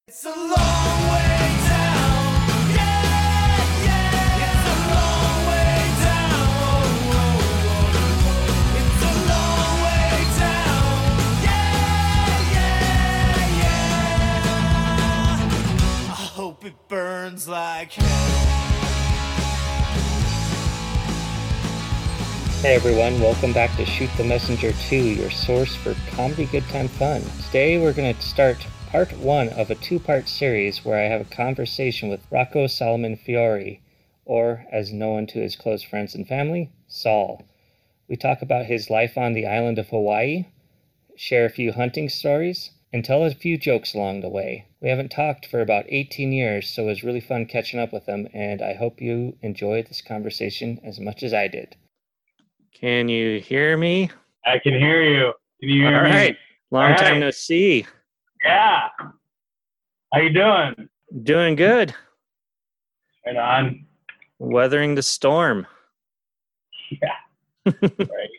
It's a long way down, yeah, yeah. It's a long way down, oh, oh, oh. It's a long way down, yeah, yeah, yeah. I hope it burns like hell. Hey everyone, welcome back to Shoot the Messenger 2, your source for comedy good time fun. Today we're going to start part 1 of a 2-part series where I have a conversation with Rocco Solomon Fiore, or as known to his close friends and family, Saul. We talk about his life on the island of Hawaii, share a few hunting stories, and tell a few jokes along the way. We haven't talked for about 18 years, so it was really fun catching up with him, and I hope you enjoyed this conversation as much as I did. Can you hear me? I can hear you. Can you hear me? All right. Long All time right. no see. Yeah. How you doing? Doing good. Right on. Weathering the storm. Yeah. Right.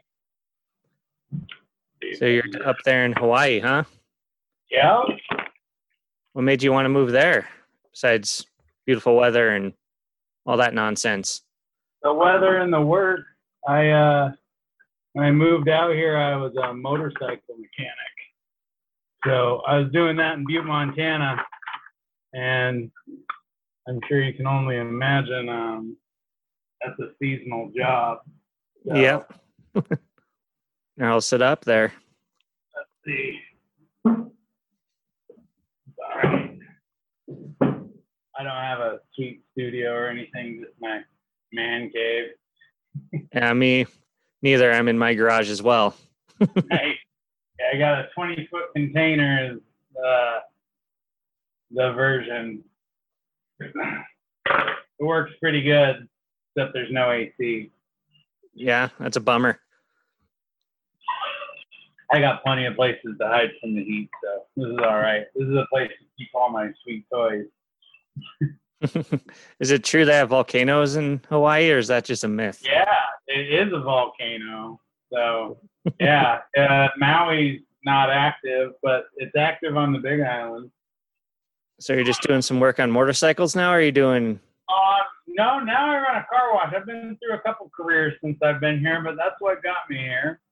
So you're up there in Hawaii, huh? Yeah. What made you want to move there? Besides beautiful weather and all that nonsense. The weather and the work. When I moved out here, I was a motorcycle mechanic. So I was doing that in Butte, Montana, and I'm sure you can only imagine that's a seasonal job. So, Yep. I'll sit up there. Let's see. Sorry. I don't have a sweet studio or anything, just my man cave. Yeah, me neither. I'm in my garage as well. I got a 20-foot container is the version. It works pretty good, except there's no AC. Yeah, that's a bummer. I got plenty of places to hide from the heat, so this is all right. This is a place to keep all my sweet toys. Is it true they have volcanoes in Hawaii, or is that just a myth? Yeah, it is a volcano. So, yeah, Maui's not active, but it's active on the Big Island. So you're just doing some work on motorcycles now, or are you doing... No, now I run a car wash. I've been through a couple careers since I've been here, but that's what got me here.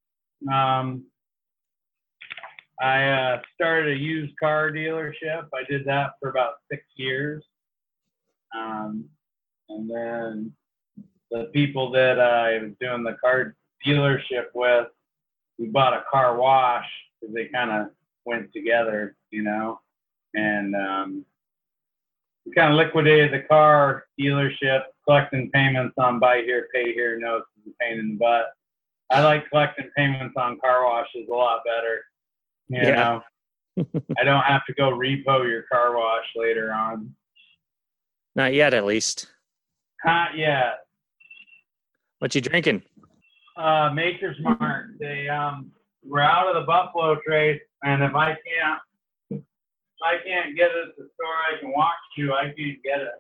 I started a used car dealership. I did that for about 6 years. And then the people that I was doing the car dealership with, we bought a car wash because they kind of went together, you know, and we kind of liquidated the car dealership, collecting payments on buy here, pay here notes is a pain in the butt. I like collecting payments on car washes a lot better. You know, I don't have to go repo your car wash later on. Not yet, at least. Not yet. What you drinking? Maker's Mark. They we're out of the Buffalo trade, and if I can't get it at the store I can walk to, I can't get it.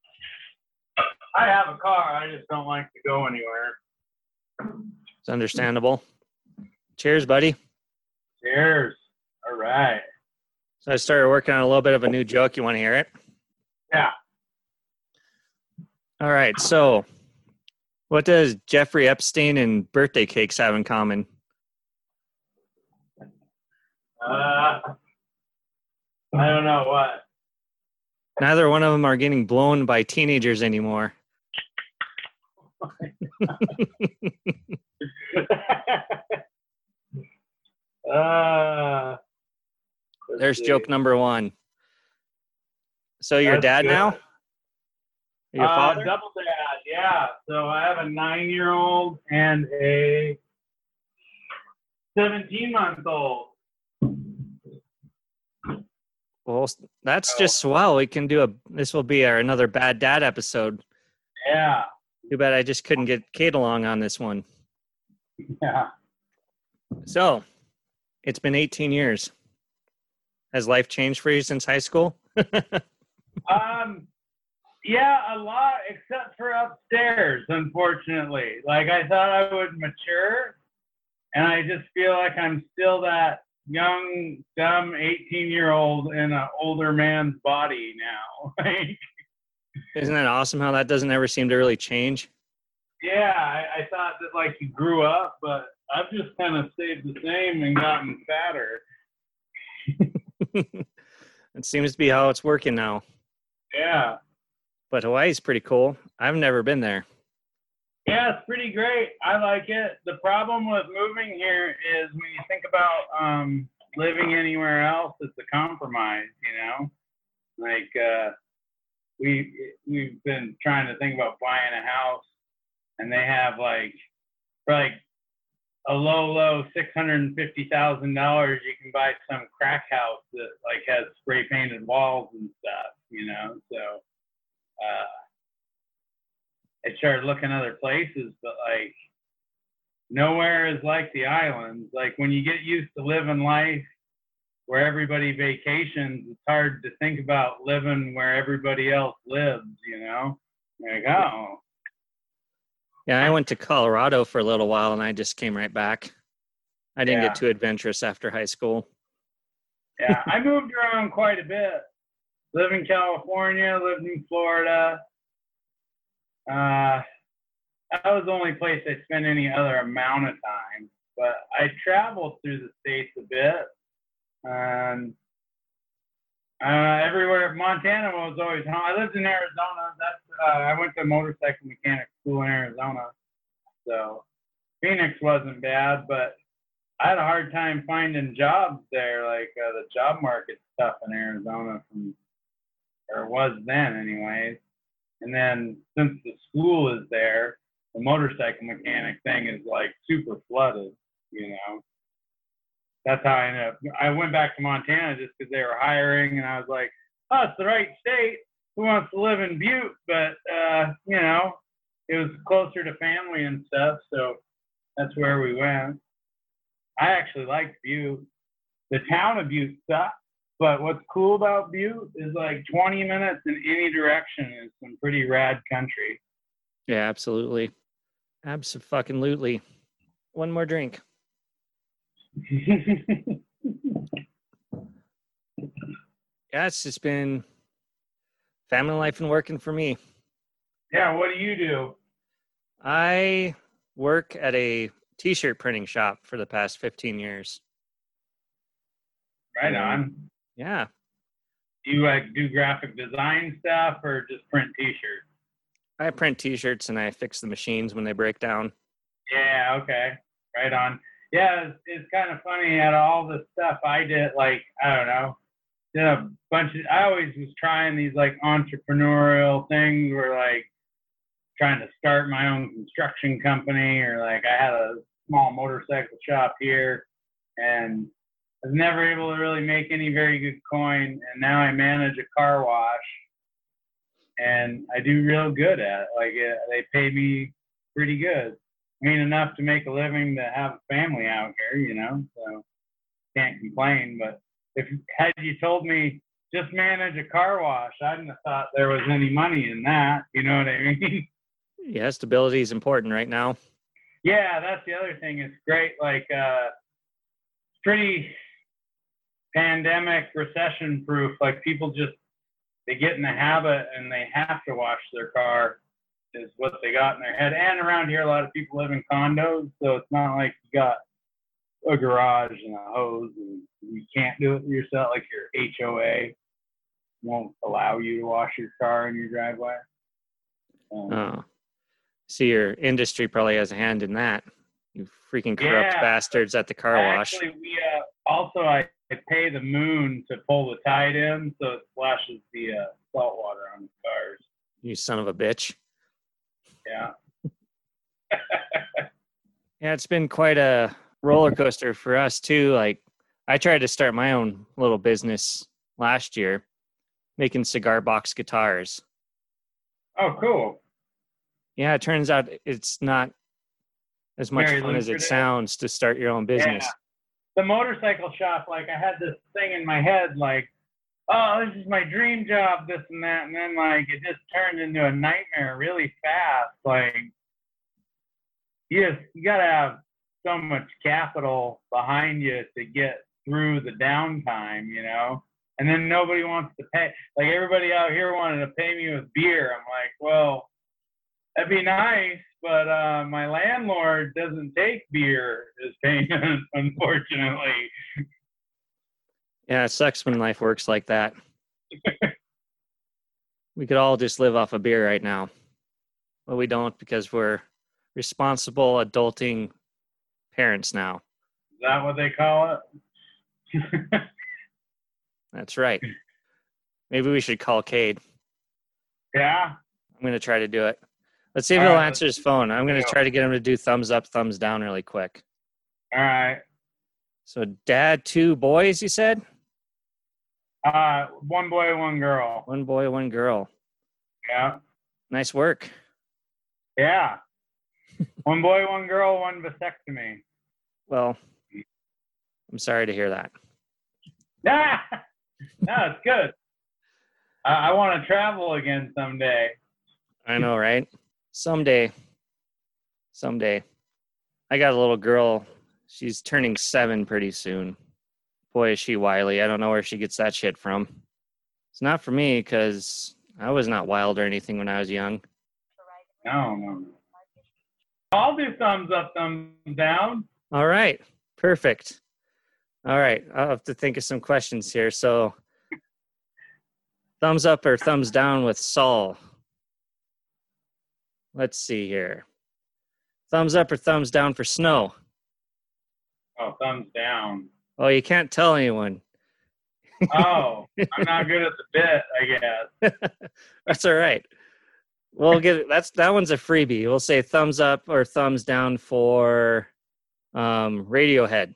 I have a car, I just don't like to go anywhere. It's understandable. Cheers, buddy. Cheers. All right. So I started working on a little bit of a new joke. You want to hear it? Yeah. All right. So what does Jeffrey Epstein and birthday cakes have in common? I don't know what. Neither one of them are getting blown by teenagers anymore. There's joke number 1. So your dad good. now? Your father? Double dad, yeah. So I have a 9-year-old and a 17-month-old. Well, that's just swell. We can do this will be another bad dad episode. Yeah. Too bad I just couldn't get Kate along on this one. Yeah. So, it's been 18 years. Has life changed for you since high school? Yeah, a lot, except for upstairs, unfortunately. Like, I thought I would mature, and I just feel like I'm still that young, dumb 18-year-old in an older man's body now. Like, Isn't that awesome how that doesn't ever seem to really change? yeah, I thought that like you grew up, but I've just kind of stayed the same and gotten fatter. It seems to be how it's working now. Yeah. But Hawaii's pretty cool. I've never been there. Yeah, it's pretty great. I like it. The problem with moving here is when you think about living anywhere else, it's a compromise, you know? Like we've been trying to think about buying a house, and they have like for like a low $650,000 you can buy some crack house that like has spray painted walls and stuff, you know? So I started looking other places, but like nowhere is like the islands. Like when you get used to living life where everybody vacations, it's hard to think about living where everybody else lives, you know? Like, oh. Yeah, I went to Colorado for a little while and I just came right back. I didn't Yeah. get too adventurous after high school. Yeah, I moved around quite a bit. Lived in California, lived in Florida. That was the only place I spent any other amount of time. But I traveled through the States a bit. Everywhere. Montana was always home. I lived in Arizona. I went to motorcycle mechanic school in Arizona. So Phoenix wasn't bad, but I had a hard time finding jobs there. Like the job market's tough in Arizona or it was then anyways. And then since the school is there, the motorcycle mechanic thing is like super flooded, you know. That's how I ended up. I went back to Montana just because they were hiring, and I was like, oh, it's the right state. Who wants to live in Butte? But, you know, it was closer to family and stuff, so that's where we went. I actually liked Butte. The town of Butte sucks, but what's cool about Butte is like 20 minutes in any direction is some pretty rad country. Yeah, absolutely. Abso-fucking-lutely. One more drink. Yeah, it's just been family life and working for me. Yeah, what do you do? I work at a t-shirt printing shop for the past 15 years. Right on. Yeah. Do you like do graphic design stuff or just print t-shirts? I print t-shirts and I fix the machines when they break down. Yeah, okay. Right on. Yeah, it's kind of funny. Out of all the stuff I did, like, I don't know, did a bunch of, I always was trying these like entrepreneurial things where like trying to start my own construction company, or like I had a small motorcycle shop here and I was never able to really make any very good coin. And now I manage a car wash and I do real good at it. Like they pay me pretty good. I mean, enough to make a living to have a family out here, you know, so can't complain. But had you told me just manage a car wash, I wouldn't have thought there was any money in that. You know what I mean? Yeah, stability is important right now. Yeah, that's the other thing. It's great. Like, pretty pandemic recession proof. Like people just, they get in the habit and they have to wash their car is what they got in their head. And around here, a lot of people live in condos, so it's not like you got a garage and a hose and you can't do it yourself. Like your HOA won't allow you to wash your car in your driveway. Oh, see, your industry probably has a hand in that. You freaking corrupt bastards at the car wash. Actually, we also I pay the moon to pull the tide in, so it splashes the salt water on the cars. You son of a bitch. Yeah. Yeah, it's been quite a roller coaster for us too. Like, I tried to start my own little business last year, making cigar box guitars. Oh, cool. Yeah, it turns out it's not as much Very fun as it lucrative. sounds to start your own business. Yeah. The motorcycle shop, like I had this thing in my head, like, oh, this is my dream job, this and that. And then like it just turned into a nightmare really fast. Like you gotta have so much capital behind you to get through the downtime, you know. And then nobody wants to pay. Like everybody out here wanted to pay me with beer. I'm like, well, that'd be nice, but my landlord doesn't take beer as payment, unfortunately. Yeah, it sucks when life works like that. We could all just live off of beer right now, but we don't because we're responsible adulting parents now. Is that what they call it? That's right. Maybe we should call Cade. Yeah. I'm going to try to do it. Let's see if All he'll right, answer his phone. I'm going to try to get him to do thumbs up, thumbs down really quick. All right. So dad, 2 boys, you said? One boy, one girl. 1 boy, 1 girl. Yeah. Nice work. Yeah. One boy, one girl, one vasectomy. Well, I'm sorry to hear that. Yeah. No, it's good. I want to travel again someday. I know, right? Someday. I got a little girl. She's turning 7 pretty soon. Boy, is she wily. I don't know where she gets that shit from. It's not for me because I was not wild or anything when I was young. No. I'll do thumbs up, thumbs down. All right. Perfect. All right. I'll have to think of some questions here. So, thumbs up or thumbs down with Saul? Let's see here. Thumbs up or thumbs down for snow? Oh, thumbs down. Oh, you can't tell anyone. Oh, I'm not good at the bit, I guess. That's all right. We'll get it. That one's a freebie. We'll say thumbs up or thumbs down for Radiohead.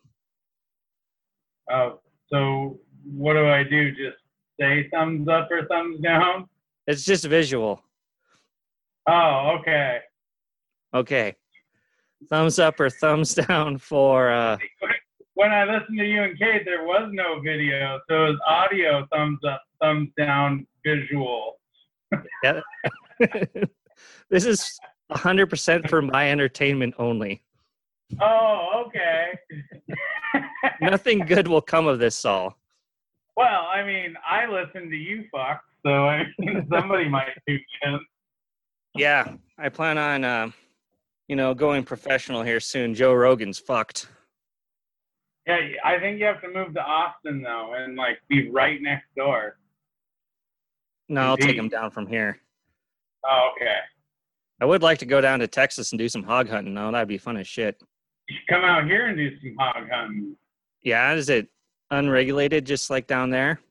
Oh, so what do I do? Just say thumbs up or thumbs down? It's just visual. Oh, okay. Okay. Thumbs up or thumbs down for When I listened to you and Kate, there was no video, so it was audio, thumbs up, thumbs down, visual. yeah. This is 100% for my entertainment only. Oh, okay. Nothing good will come of this, Saul. Well, I mean, I listen to you, fuck, so I mean, somebody might tune in. Yeah, I plan on, going professional here soon. Joe Rogan's fucked. Yeah, I think you have to move to Austin, though, and, like, be right next door. No, I'll take him down from here. Oh, okay. I would like to go down to Texas and do some hog hunting, though. That'd be fun as shit. You should come out here and do some hog hunting. Yeah, is it unregulated just like down there?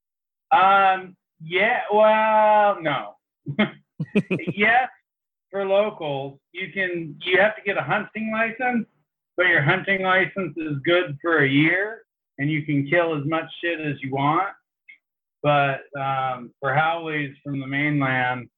Yeah, well, no. Yes, for locals, you have to get a hunting license, but your hunting license is good for a year, and you can kill as much shit as you want. But for howlies from the mainland,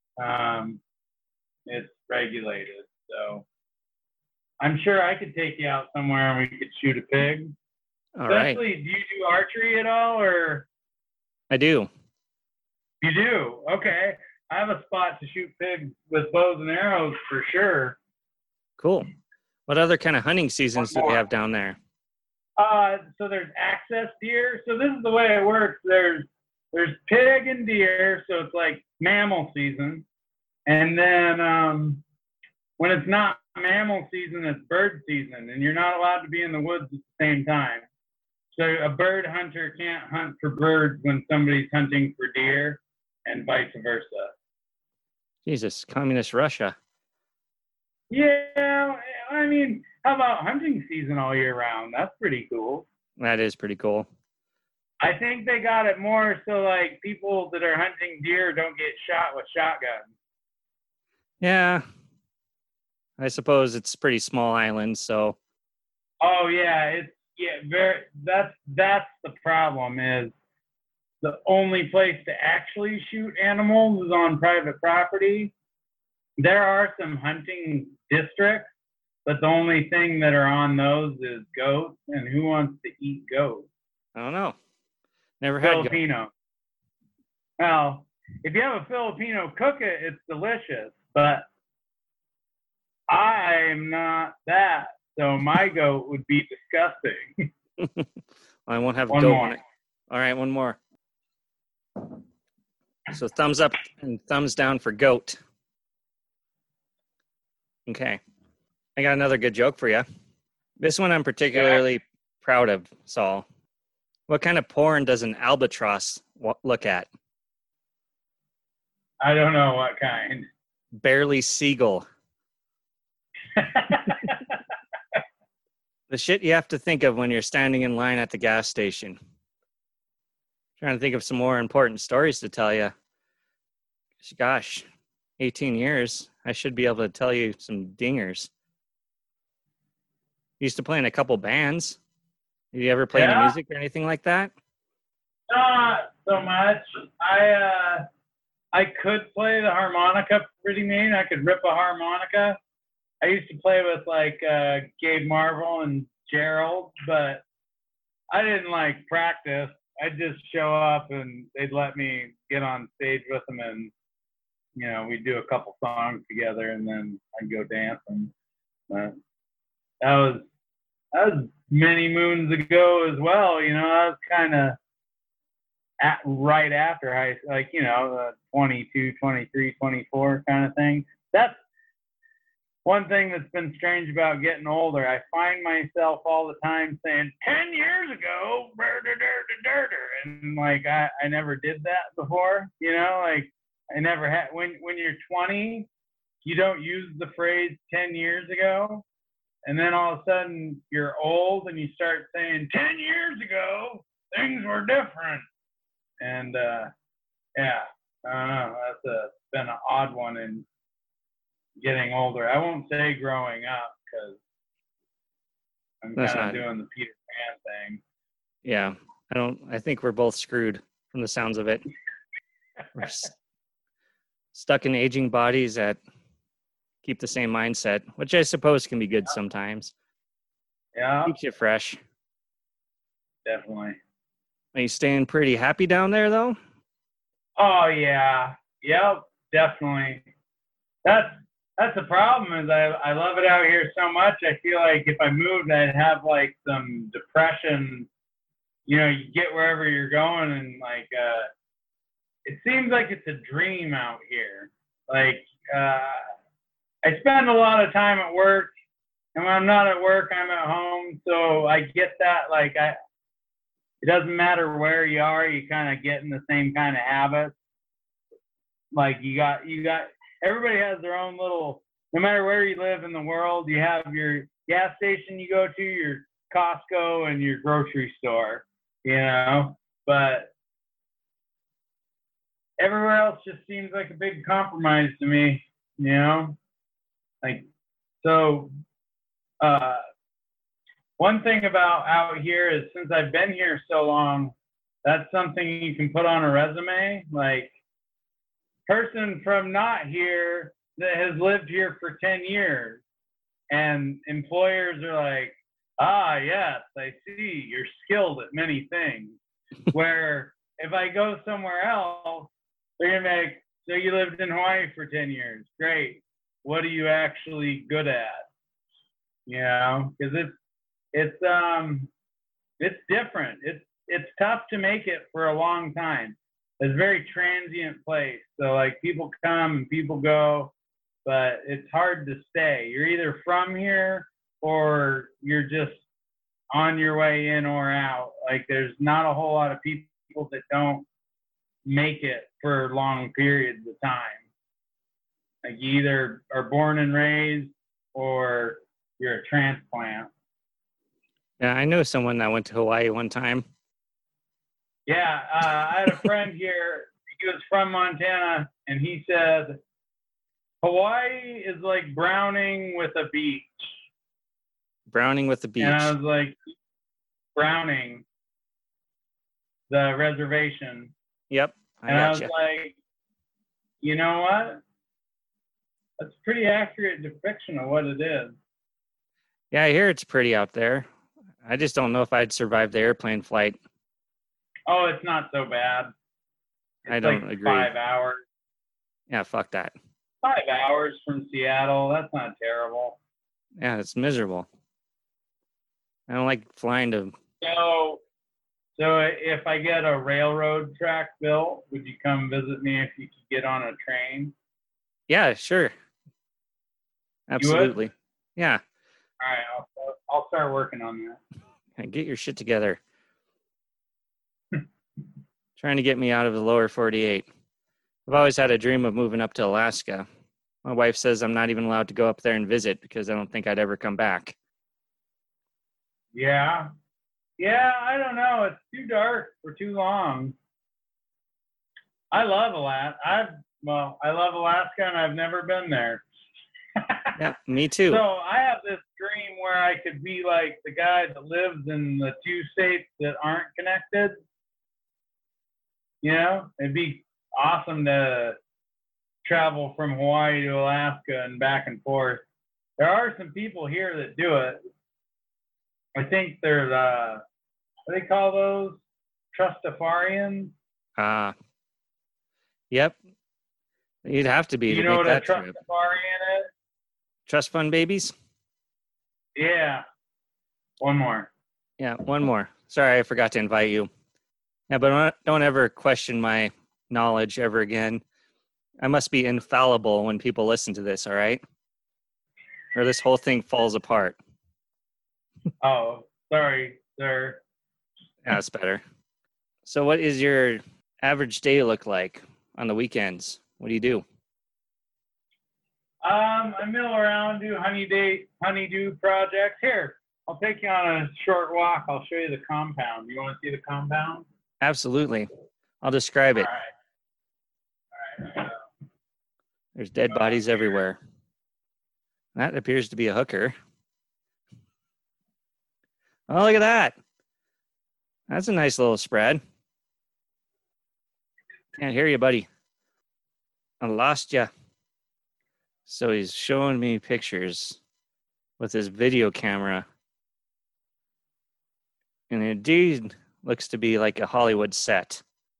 it's regulated. So I'm sure I could take you out somewhere and we could shoot a pig. All right. Especially, do you do archery at all, or? I do. You do? Okay. I have a spot to shoot pigs with bows and arrows for sure. Cool. What other kind of hunting seasons do we have down there? So there's access deer. So this is the way it works. There's pig and deer, so it's like mammal season. And then when it's not mammal season, it's bird season, and you're not allowed to be in the woods at the same time. So a bird hunter can't hunt for birds when somebody's hunting for deer, and vice versa. Jesus, communist Russia. Yeah, I mean, how about hunting season all year round? That's pretty cool. That is pretty cool. I think they got it more so like people that are hunting deer don't get shot with shotguns. Yeah. I suppose it's a pretty small island, so. Oh yeah, that's the problem is the only place to actually shoot animals is on private property. There are some hunting districts, but the only thing that are on those is goats, and who wants to eat goats? I don't know. Never had Filipino. Well, if you have a Filipino cook it, it's delicious, but I'm not that, so my goat would be disgusting. I won't have One goat more. on it. All right, one more. So thumbs up and thumbs down for goat. Okay. I got another good joke for you. This one I'm particularly proud of, Saul. What kind of porn does an albatross look at? I don't know what kind. Barely Seagull. The shit you have to think of when you're standing in line at the gas station. Trying to think of some more important stories to tell you. Gosh, 18 years. I should be able to tell you some dingers. Used to play in a couple bands. Did you ever play any music or anything like that? Not so much. I could play the harmonica pretty mean. I could rip a harmonica. I used to play with like Gabe Marvel and Gerald, but I didn't like practice. I'd just show up and they'd let me get on stage with them, and you know, we'd do a couple songs together and then I'd go dancing. But that was many moons ago as well. You know, that was kind of right after high, like, you know, 22, 23, 24 kind of thing. That's one thing that's been strange about getting older. I find myself all the time saying 10 years ago, and like I never did that before, you know, like I never had. When you're 20, you don't use the phrase 10 years ago, and then all of a sudden you're old and you start saying 10 years ago things were different. And yeah, I don't know. That's been an odd one in getting older. I won't say growing up because I'm kind of doing the Peter Pan thing. Yeah, I think we're both screwed from the sounds of it. We're stuck in aging bodies that keep the same mindset, which I suppose can be good sometimes. Yeah. Keeps you fresh. Definitely. Are you staying pretty happy down there, though? Oh, yeah. Yep, definitely. That's the problem is I love it out here so much. I feel like if I moved, I'd have like some depression. You know, you get wherever you're going and like it seems like it's a dream out here. Like I spend a lot of time at work, and when I'm not at work, I'm at home. So I get that, like it doesn't matter where you are, you kind of get in the same kind of habits. Like you got everybody has their own little, no matter where you live in the world, you have your gas station you go to, your Costco, and your grocery store, you know, but everywhere else just seems like a big compromise to me, you know, like, so, one thing about out here is since I've been here so long, that's something you can put on a resume, like, person from not here that has lived here for 10 years, and employers are like, ah, yes, I see, you're skilled at many things. Where if I go somewhere else, they're gonna be like, so you lived in Hawaii for 10 years, great. What are you actually good at? You know, because it's different. It's tough to make it for a long time. It's a very transient place. So like people come and people go, but it's hard to stay. You're either from here or you're just on your way in or out. Like there's not a whole lot of people that don't make it for long periods of time. Like you either are born and raised or you're a transplant. Yeah, I know someone that went to Hawaii one time. Yeah, I had a friend here. He was from Montana, and he said, Hawaii is like Browning with a beach. Browning with the beach. And I was like, Browning, the reservation. Yep, I was like, you know what? That's a pretty accurate depiction of what it is. Yeah, I hear it's pretty out there. I just don't know if I'd survive the airplane flight. Oh, it's not so bad. It's I don't like agree. 5 hours. Yeah, fuck that. 5 hours from Seattle. That's not terrible. Yeah, it's miserable. I don't like flying to... So So if I get a railroad track built, would you come visit me if you could get on a train? Yeah, sure. You would? Absolutely. Yeah. All right, I'll start working on that. Get your shit together. Trying to get me out of the lower 48. I've always had a dream of moving up to Alaska. My wife says I'm not even allowed to go up there and visit because I don't think I'd ever come back. Yeah. Yeah, I don't know. It's too dark for too long. I love Alaska. I love Alaska and I've never been there. Yeah, me too. So I have this dream where I could be like the guy that lives in the two states that aren't connected. You know, it'd be awesome to travel from Hawaii to Alaska and back and forth. There are some people here that do it. I think there's what do they call those? Trustafarians. Yep. You'd have to be You to know make what a that trip. Trustafarian is? Trust fund babies? Yeah. One more. Yeah, one more. Sorry, I forgot to invite you. Yeah, but don't ever question my knowledge ever again. I must be infallible when people listen to this, all right? Or this whole thing falls apart. Oh, sorry, sir. That's better. So what is your average day look like on the weekends? What do you do? I mill around, do honeydew projects. Here, I'll take you on a short walk. I'll show you the compound. You want to see the compound? Absolutely. I'll describe it. All right. There's dead bodies everywhere. That appears to be a hooker. Oh, look at that. That's a nice little spread. Can't hear you, buddy. I lost you. So he's showing me pictures with his video camera. And it indeed looks to be like a Hollywood set.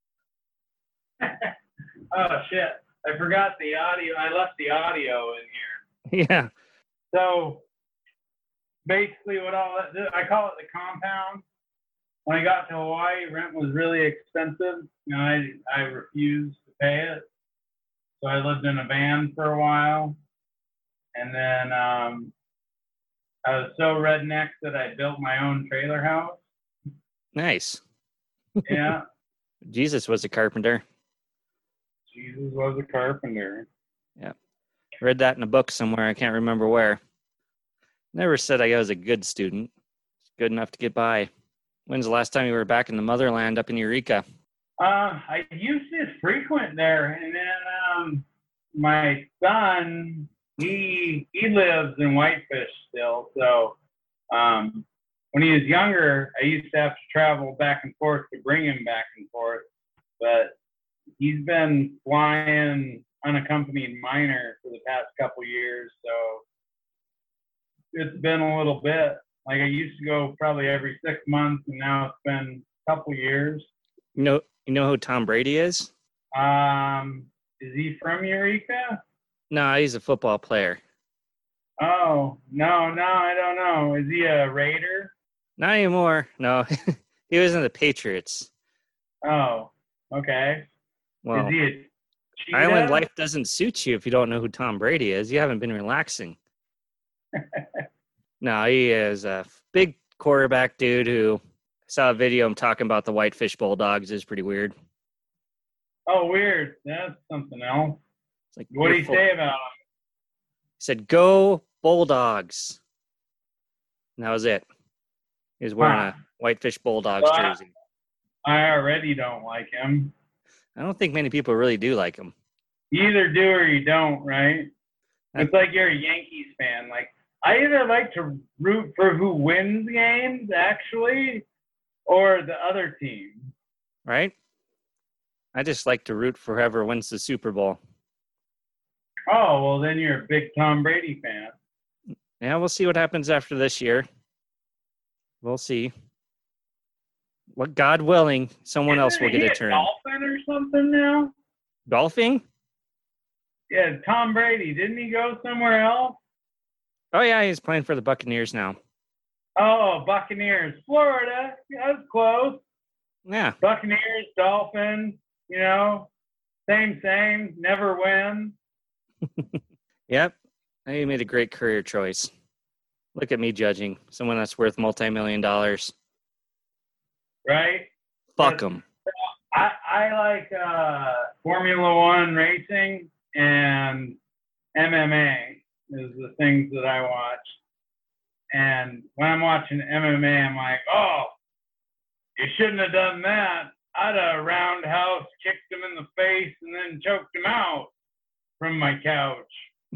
Oh, shit. I forgot the audio. I left the audio in here. Yeah. So basically I call it the compound. When I got to Hawaii, rent was really expensive. I refused to pay it. So I lived in a van for a while. And then I was so redneck that I built my own trailer house. Nice. Yeah. Jesus was a carpenter. Jesus was a carpenter. Yeah. Read that in a book somewhere. I can't remember where. Never said I was a good student. Good enough to get by. When's the last time you were back in the motherland up in Eureka? I used to frequent there, and then my son, he lives in Whitefish still. So when he was younger, I used to have to travel back and forth to bring him back and forth. But he's been flying unaccompanied minor for the past couple years, so it's been a little bit. Like I used to go probably every 6 months, and now it's been a couple years. You know who Tom Brady is? Is he from Eureka? No, he's a football player. Oh, no, I don't know. Is he a Raider? Not anymore. No, he was in the Patriots. Oh, okay. Well, Is he a cheetah? island life doesn't suit you if you don't know who Tom Brady is. You haven't been relaxing. No, he is a big quarterback dude who I saw a video of him talking about the Whitefish Bulldogs. Is pretty weird. Oh, weird. That's something else. It's like, What did he say about him? He said, "Go Bulldogs." And that was it. He was wearing a Whitefish Bulldogs jersey. I already don't like him. I don't think many people really do like him. You either do or you don't, right? It's like you're a Yankees fan. Like, I either like to root for who wins games, actually, or the other team. Right? I just like to root for whoever wins the Super Bowl. Oh, well, then you're a big Tom Brady fan. Yeah, we'll see what happens after this year. We'll see. What, God willing, someone else will get a turn. Dolphin or something now? Golfing? Yeah, Tom Brady. Didn't he go somewhere else? Oh, yeah, he's playing for the Buccaneers now. Oh, Buccaneers. Florida. That's close. Yeah. Buccaneers, Dolphins, same, never win. Yep. You made a great career choice. Look at me judging someone that's worth multi-million-dollars. Right? Fuck But them. I like Formula One racing and MMA is the things that I watch. And when I'm watching MMA, I'm like, oh, you shouldn't have done that. I'd have roundhouse kicked him in the face and then choked him out from my couch.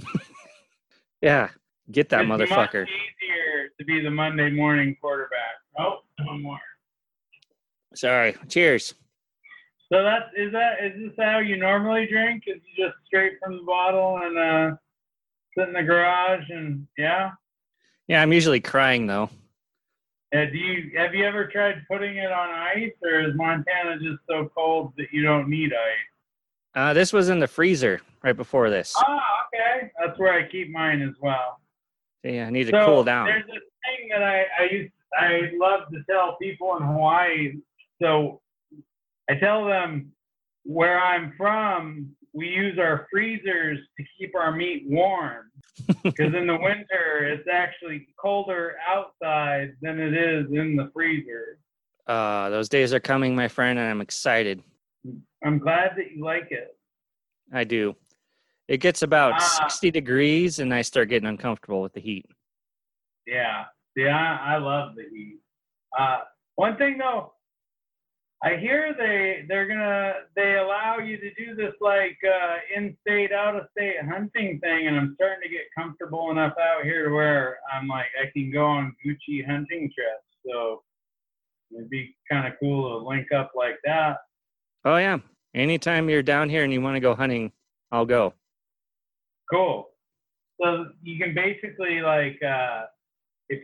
Yeah. Get that It's motherfucker. much easier to be the Monday morning quarterback. Oh, one more. Sorry. Cheers. So is this how you normally drink? Is you just straight from the bottle and sit in the garage and yeah? Yeah, I'm usually crying though. Have you ever tried putting it on ice, or is Montana just so cold that you don't need ice? This was in the freezer right before this. Okay. That's where I keep mine as well. Yeah, I need to cool down. There's this thing that I love to tell people in Hawaii. So I tell them where I'm from, we use our freezers to keep our meat warm. Because in the winter, it's actually colder outside than it is in the freezer. Those days are coming, my friend, and I'm excited. I'm glad that you like it. I do. It gets about 60 degrees, and I start getting uncomfortable with the heat. Yeah. See, I love the heat. One thing, though, I hear they allow you to do this like in-state, out-of-state hunting thing, and I'm starting to get comfortable enough out here to where I'm like I can go on Gucci hunting trips. So it'd be kind of cool to link up like that. Oh yeah, anytime you're down here and you want to go hunting, I'll go. Cool. So you can basically like if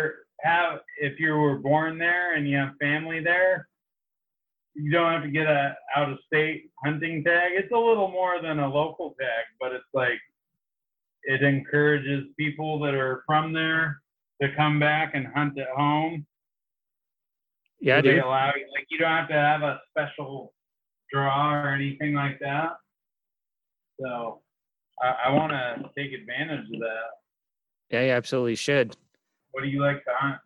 you were born there and you have family there, you don't have to get a out-of-state hunting tag. It's a little more than a local tag, but it's like it encourages people that are from there to come back and hunt at home. Yeah, so dude. They allow you, like you don't have to have a special draw or anything like that. So I want to take advantage of that. Yeah, you absolutely should. What do you like to hunt?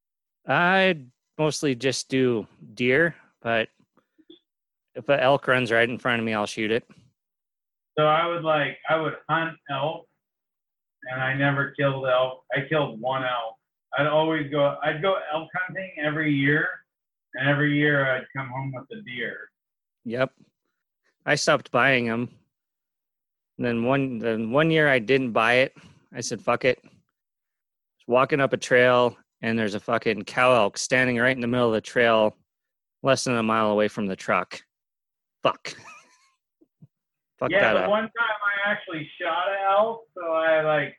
I mostly just do deer, but if an elk runs right in front of me, I'll shoot it. So I would hunt elk, and I never killed elk. I killed one elk. I'd go elk hunting every year, and every year I'd come home with a deer. Yep. I stopped buying them. Then one year I didn't buy it. I said, fuck it. Walking up a trail, and there's a fucking cow elk standing right in the middle of the trail, less than a mile away from the truck. Fuck. Fuck yeah, that the up. one time I actually shot an elk, so I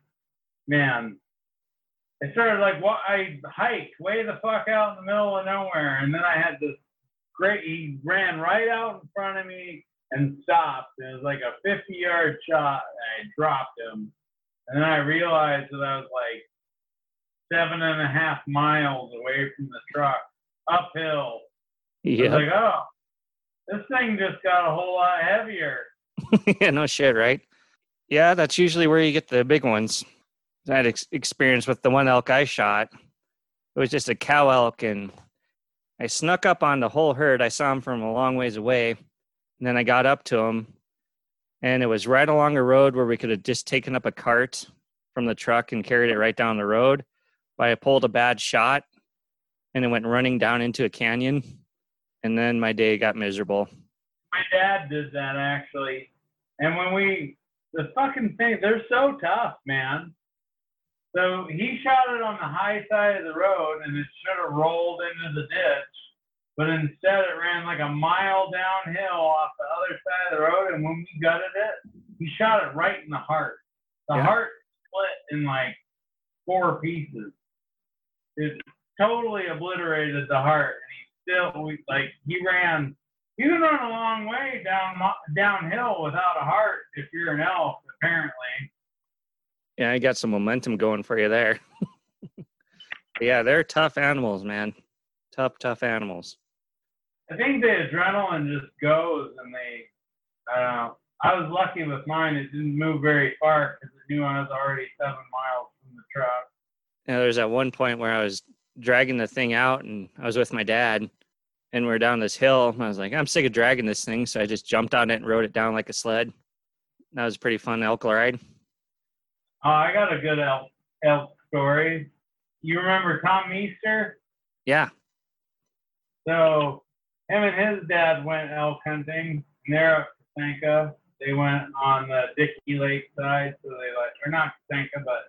started I hiked way the fuck out in the middle of nowhere, and then I had this he ran right out in front of me and stopped. It was like a 50-yard shot, and I dropped him. And then I realized that I was like 7.5 miles away from the truck, uphill. Yeah. I was like, oh, this thing just got a whole lot heavier. Yeah, no shit, right? Yeah, that's usually where you get the big ones. I had experience with the one elk I shot. It was just a cow elk, and I snuck up on the whole herd. I saw him from a long ways away, and then I got up to him, and it was right along a road where we could have just taken up a cart from the truck and carried it right down the road. But I pulled a bad shot, and it went running down into a canyon, and then my day got miserable. My dad did that, actually. And the fucking thing, they're so tough, man. So he shot it on the high side of the road, and it should have rolled into the ditch. But instead, it ran like a mile downhill off the other side of the road. And when we gutted it, he shot it right in the heart. The heart split in like 4 pieces. It totally obliterated the heart. And he can run a long way downhill without a heart if you're an elk, apparently. Yeah, I got some momentum going for you there. Yeah, they're tough animals, man. Tough animals. I think the adrenaline just goes, and I don't know. I was lucky with mine. It didn't move very far because it knew I was already 7 miles from the truck. There's at one point where I was dragging the thing out, and I was with my dad, and we're down this hill. And I was like, I'm sick of dragging this thing, so I just jumped on it and rode it down like a sled. That was a pretty fun elk ride. I got a good elk story. You remember Tom Meester? Yeah. So him and his dad went elk hunting, and they're up Kasanka. They went on the Dickey Lake side, so or not Kasanka, but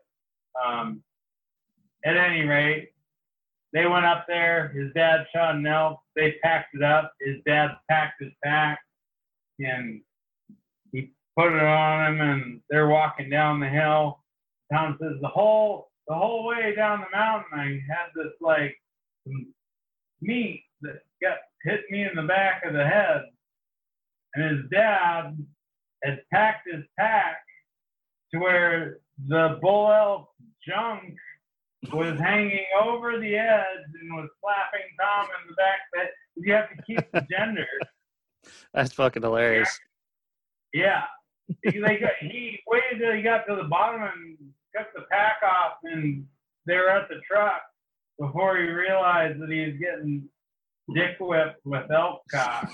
at any rate, they went up there. His dad shot an elk. They packed it up. His dad packed his pack, and he put it on him, and they're walking down the hill. Tom says the whole way down the mountain, I had this like meat that hit me in the back of the head, and his dad had packed his pack to where the bull elk junk was hanging over the edge and was slapping Tom in the back of the head. You have to keep the gender. That's fucking hilarious. Yeah. He waited till he got to the bottom and took the pack off, and they were at the truck before he realized that he was getting dick whipped with elk cock.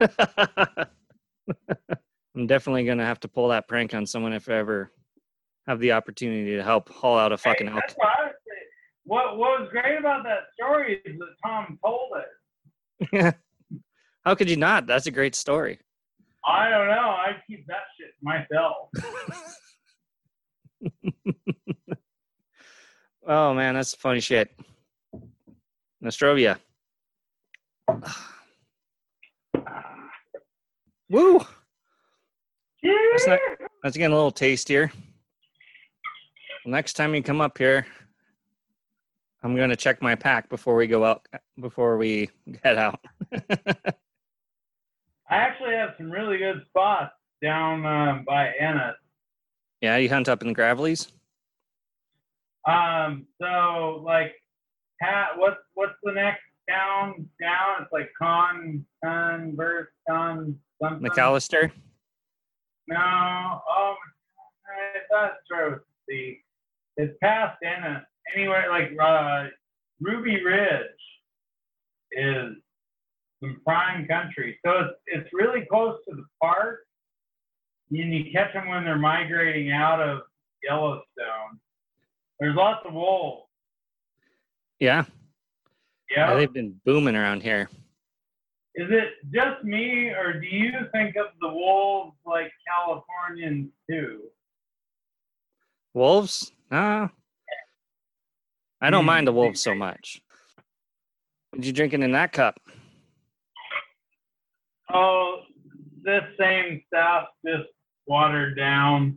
I'm definitely going to have to pull that prank on someone if I ever have the opportunity to help haul out a fucking elk. That's what I was saying. What was great about that story is that Tom told it. How could you not? That's a great story. I don't know. I keep that shit to myself. Oh, man, that's funny shit. Nostrovia. Woo! Yeah. That's getting a little tastier. Next time you come up here, I'm going to check my pack before we head out. I actually have some really good spots down by Ennis. Yeah, you hunt up in the Gravelies? So like, what's the next town down? It's like Converse, something. McAllister? No, that's true. It's past Ennis. Anywhere like Ruby Ridge is some prime country. So it's really close to the park, and you catch them when they're migrating out of Yellowstone. There's lots of wolves. Yeah. Yeah. They've been booming around here. Is it just me, or do you think of the wolves like Californians too? Wolves? No. I don't mind the wolves so much. What you drinking in that cup? Oh, this same stuff, just watered down.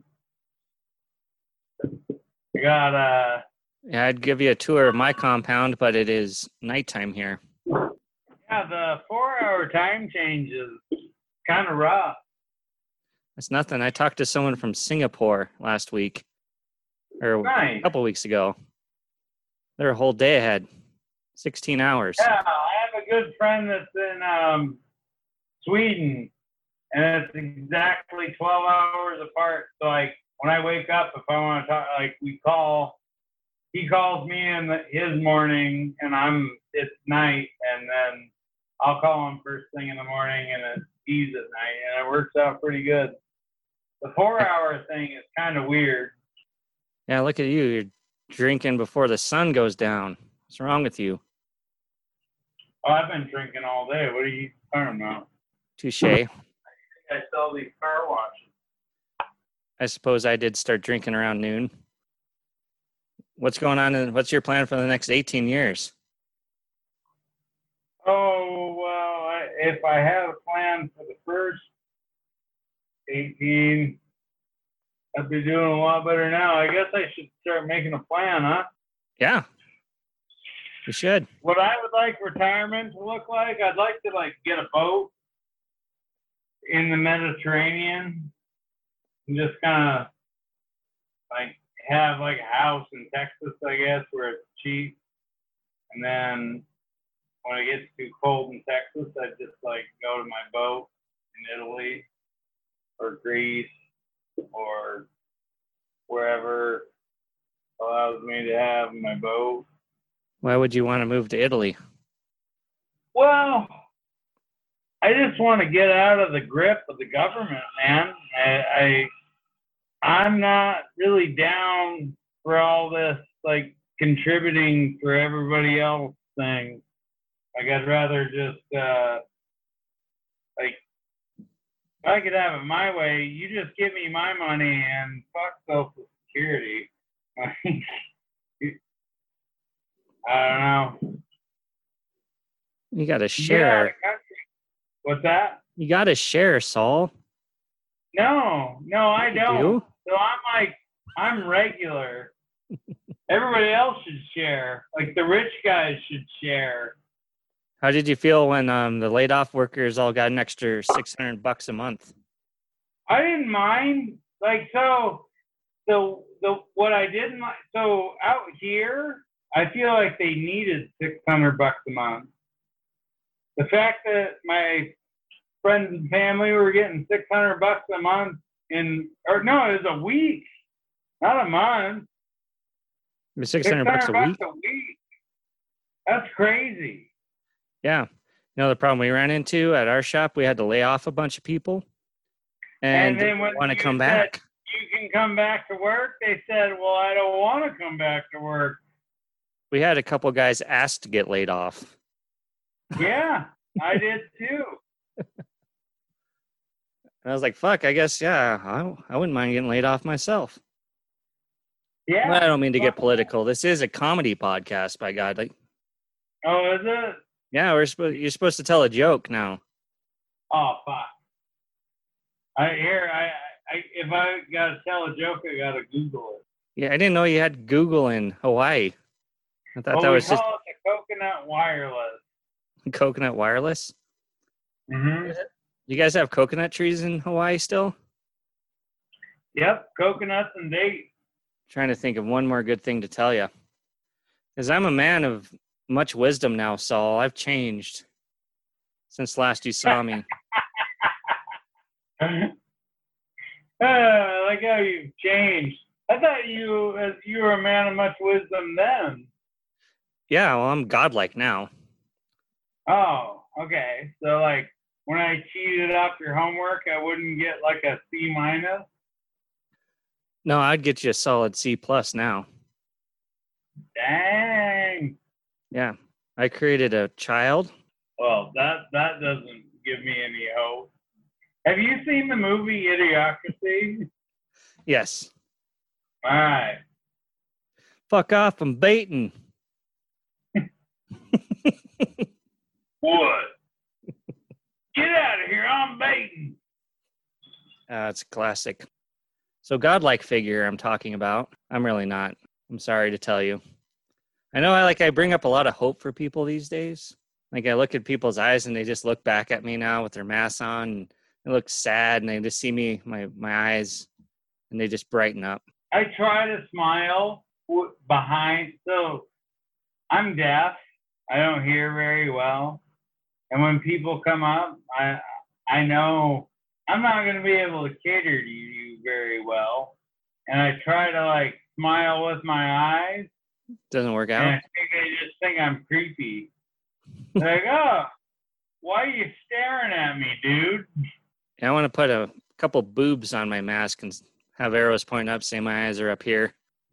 I got Yeah, I'd give you a tour of my compound, but it is nighttime here. yeah, the 4-hour time change is kind of rough. It's nothing. I talked to someone from Singapore last week, or Nice. a couple weeks ago. They're a whole day ahead, 16 hours. Yeah, I have a good friend that's in Sweden, and it's exactly 12 hours apart. So like when I wake up, if I want to talk, like he calls me in his morning, and it's night, and then I'll call him first thing in the morning, and he's at night, and it works out pretty good. The 4-hour thing is kind of weird. Yeah, look at you. You're drinking before the sun goes down. What's wrong with you? Oh, I've been drinking all day. What are you talking about? Touche. I sell these car washes. I suppose I did start drinking around noon. What's going on, and what's your plan for the next 18 years? Oh, well, if I had a plan for the first 18, I'd be doing a lot better now. I guess I should start making a plan, huh? Yeah, you should. What I would like retirement to look like, I'd like to get a boat in the Mediterranean and just kind of have a house in Texas, I guess, where it's cheap. And then when it gets too cold in Texas, I just like go to my boat in Italy or Greece or wherever allows me to have my boat. Why would you want to move to Italy? Well, I just want to get out of the grip of the government, man. I'm not really down for all this like contributing for everybody else thing. Like I'd rather just like if I could have it my way, you just give me my money and fuck Social Security. I don't know. You got to Get out of share. the country. What's that? You got to share, Saul. No, I You don't. do? So I'm regular. Everybody else should share. Like the rich guys should share. How did you feel when the laid off workers all got an extra $600 a month? I didn't mind. Like so the what I didn't like. So out here, I feel like they needed $600 a month. The fact that my friends and family were getting $600 a month it was a week, not a month. It was $600 a week? a week. That's crazy. Yeah. You know the problem we ran into at our shop? We had to lay off a bunch of people. And then when want to you come said back. you can come back to work, they said, well, I don't want to come back to work. We had a couple guys ask to get laid off. Yeah, I did too. And I was like, fuck, I guess, yeah, I wouldn't mind getting laid off myself. Yeah. But I don't mean to get political. This is a comedy podcast, by God. Like, Oh, is it? yeah, you're supposed to tell a joke now. Oh, fuck. If I gotta tell a joke, I gotta Google it. Yeah, I didn't know you had Google in Hawaii. I thought that we was just call it the coconut wireless. coconut wireless. Mm-hmm. You guys have coconut trees in Hawaii still? Yep, coconuts and dates. Trying to think of one more good thing to tell you. Because I'm a man of much wisdom now, Saul. I've changed since last you saw me. Like how you've changed. I thought you were a man of much wisdom then. Yeah, well, I'm godlike now. Oh, okay. So like when I cheated off your homework, I wouldn't get like a C minus. No, I'd get you a solid C plus now. Dang. Yeah, I created a child. Well, that doesn't give me any hope. Have you seen the movie Idiocracy? Yes. All right. Fuck off, I'm baiting. What? Get out of here! I'm baiting. It's a classic. So godlike figure I'm talking about. I'm really not. I'm sorry to tell you. I know I bring up a lot of hope for people these days. Like I look at people's eyes and they just look back at me now with their masks on and they look sad and they just see me, my eyes, and they just brighten up. I try to smile behind. So I'm deaf. I don't hear very well. And when people come up, I know I'm not going to be able to cater to you very well. And I try to like smile with my eyes. Doesn't work And out. I think they just think I'm creepy. They're like, oh, why are you staring at me, dude? I want to put a couple boobs on my mask and have arrows pointing up saying my eyes are up here.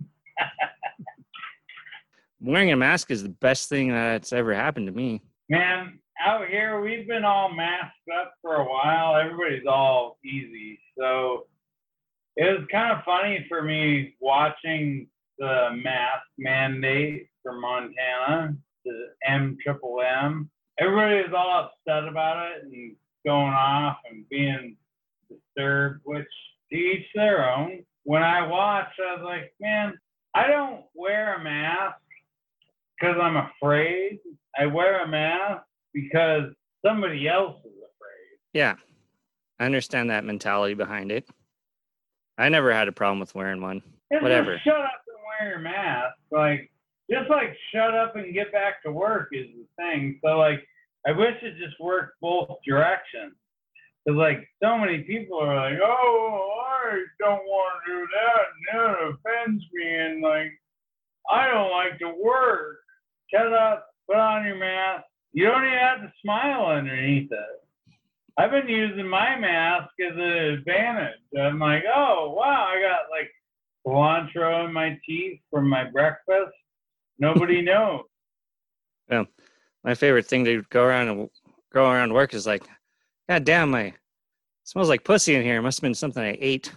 Wearing a mask is the best thing that's ever happened to me. Man, out here, we've been all masked up for a while. Everybody's all easy. So it was kind of funny for me watching the mask mandate for Montana, the MMM. Everybody was all upset about it and going off and being disturbed, which to each their own. When I watched, I was like, man, I don't wear a mask because I'm afraid. I wear a mask because somebody else is afraid. Yeah, I understand that mentality behind it. I never had a problem with wearing one. It's Whatever. Just shut up and wear your mask. Like, just like shut up and get back to work is the thing. So like I wish it just worked both directions. Cause like so many people are like, oh, I don't want to do that, and that offends me, and like I don't like to work. Shut up, put on your mask. You don't even have to smile underneath it. I've been using my mask as an advantage. I'm like, oh wow, I got like cilantro in my teeth from my breakfast. Nobody knows. Yeah. My favorite thing to go around work is like, God damn, it smells like pussy in here. It must have been something I ate.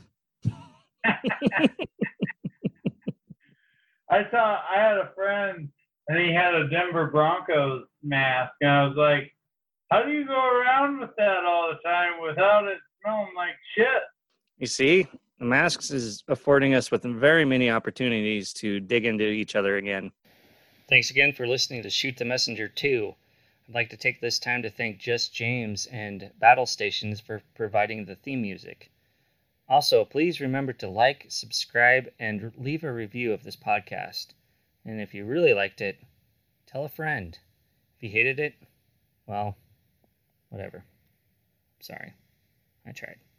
I had a friend and he had a Denver Broncos mask, and I was like, how do you go around with that all the time without it smelling like shit? You see, the masks is affording us with very many opportunities to dig into each other again. Thanks again for listening to Shoot the Messenger 2. I'd like to take this time to thank Just James and Battle Stations for providing the theme music. Also, please remember to like, subscribe, and leave a review of this podcast. And if you really liked it, tell a friend. If you hated it, well, whatever. Sorry. I tried.